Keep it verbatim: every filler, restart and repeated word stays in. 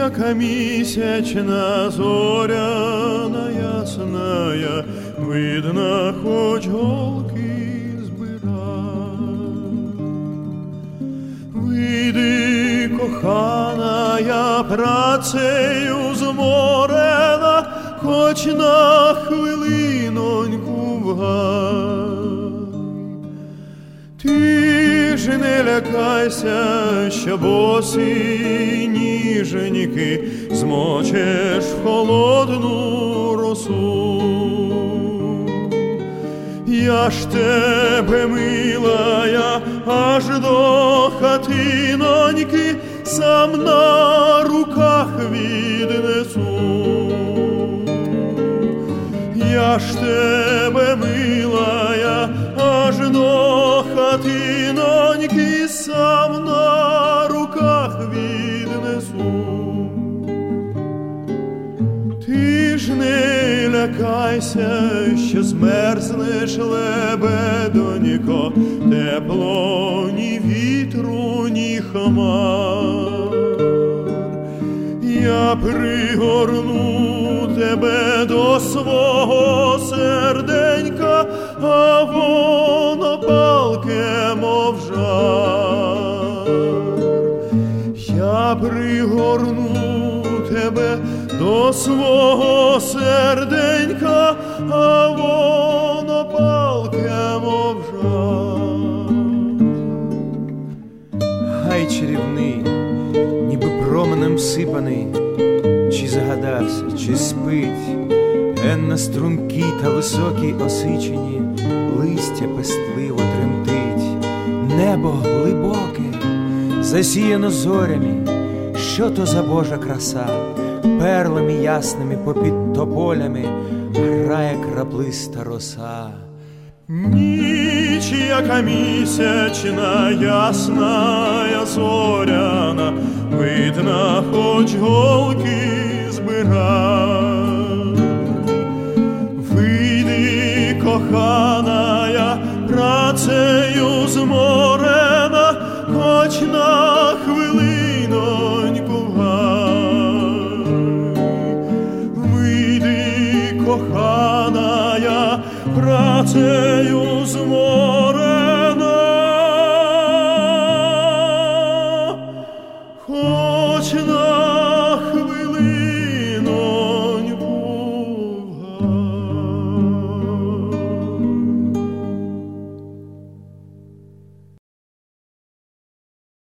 яка місячна зоряна ясная, видно, хоч голки збирай. Вийди, коханая, працею зморена, хоч на хвилиноньку в гай. Ти ж не лякайся, що босі ніженьки змочеш в холодну росу. Я ж тебе, милая, аж до хатиноньки сам на руках віднесу. Я ж тебе, милая, аж до хатиноньки сам на руках віднесу. Ти ж не лякайся, що змерзнеш, лебедонько, тепло ні вітру, ні хмар. Я пригорну тебе до свого серденька, а воно палке, мов жар. Я пригорну тебе до свого серденька, а воно палке, мов жар. Гай чарівний, ніби променем сипаний, чи загадався, чи спить, ген на стрункій та високій осичині листя пестливо тремтить. Небо глибоке, засіяно зорями, що то за Божа краса, перлами ясними попід тополями грає краплиста роса. Ніч, яка місячна, ясна, зоряна, видно, хоч голки збирай. Вийди, коханая, працею зморена, хоч на хвилиноньку в гай. Вийди, коханая, працею зморена,